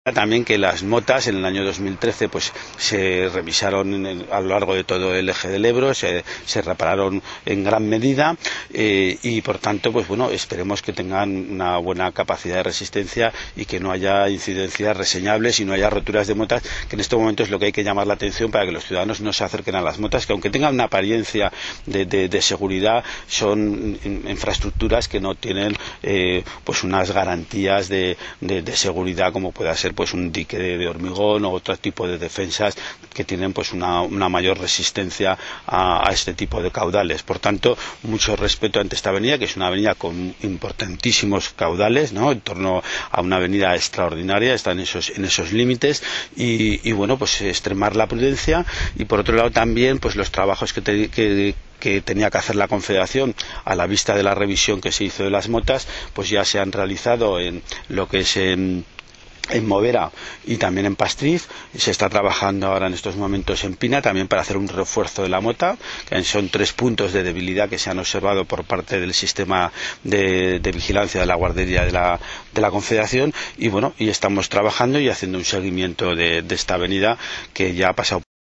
También que las motas en el año 2013 pues se revisaron a lo largo de todo el eje del Ebro, se repararon en gran medida y por tanto pues bueno, esperemos que tengan una buena capacidad de resistencia y que no haya incidencias reseñables y no haya roturas de motas, que en este momento es lo que hay que llamar la atención para que los ciudadanos no se acerquen a las motas, que aunque tengan una apariencia de seguridad, son infraestructuras que no tienen pues unas garantías de seguridad como pueda ser pues un dique de hormigón o otro tipo de defensas que tienen pues una mayor resistencia a este tipo de caudales. Por tanto, mucho respeto ante esta avenida, que es una avenida con importantísimos caudales, ¿no? En torno a una avenida extraordinaria, está en esos límites y bueno, pues extremar la prudencia y por otro lado también pues los trabajos que tenía que hacer la Confederación a la vista de la revisión que se hizo de las motas, pues ya se han realizado en lo que es en Movera y también en Pastriz. Se está trabajando ahora en estos momentos en Pina también para hacer un refuerzo de la mota, que son 3 puntos de debilidad que se han observado por parte del sistema de vigilancia de la guardería de la Confederación y bueno, y estamos trabajando y haciendo un seguimiento de esta avenida que ya ha pasado